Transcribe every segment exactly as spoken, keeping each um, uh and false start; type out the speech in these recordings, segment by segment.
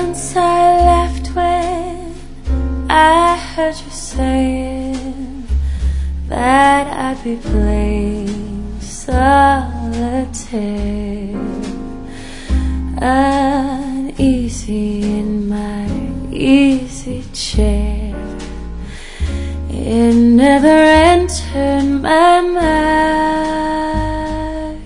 Once I left when I heard you saying that I'd be playing solitaire, uneasy in my easy chair. It never entered my mind.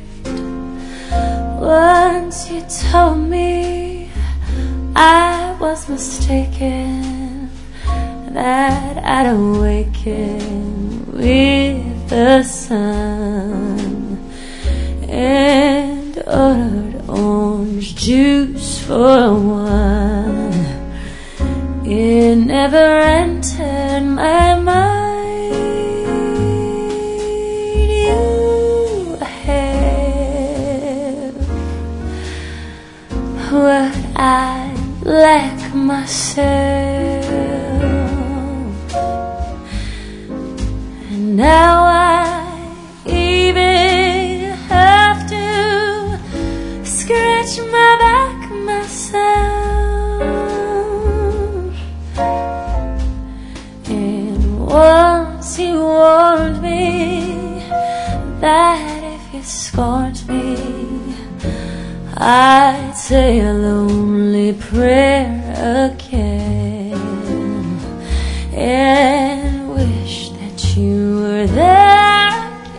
Once you told me I was mistaken, that I'd awaken with the sun, and ordered orange juice for one. It never entered my mind. You have what I lack myself, and now I even have to scratch my back myself. And once you warned me that if you scorned me, I'd say a lonely prayer again, and wish that you were there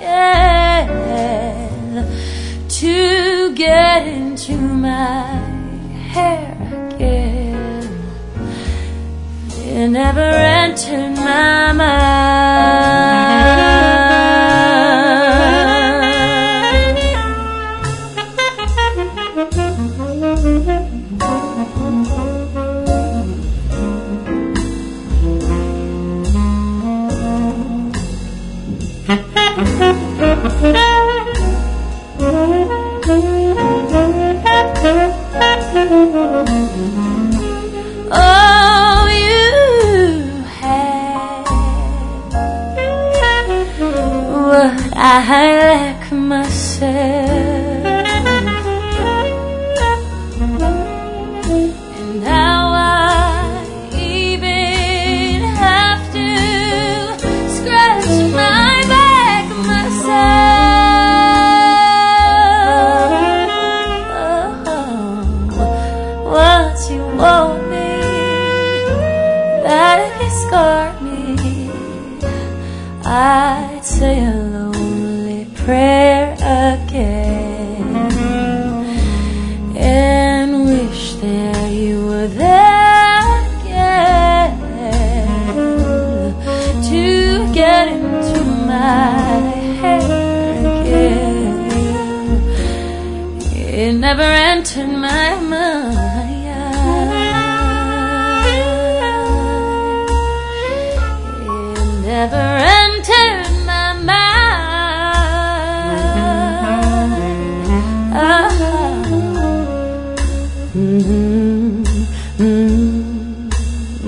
again to get into my hair again. It never entered my mind. Oh, you had what I lack myself, and now I even have to scratch my back myself. Once you warned me that if you scorned me, I'd say a lonely prayer again, and wish that you were there again to get into my hair again. It never entered my mind. Never entered my mind. Oh. Mm-hmm. Mm-hmm.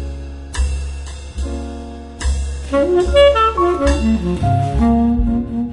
Mm-hmm.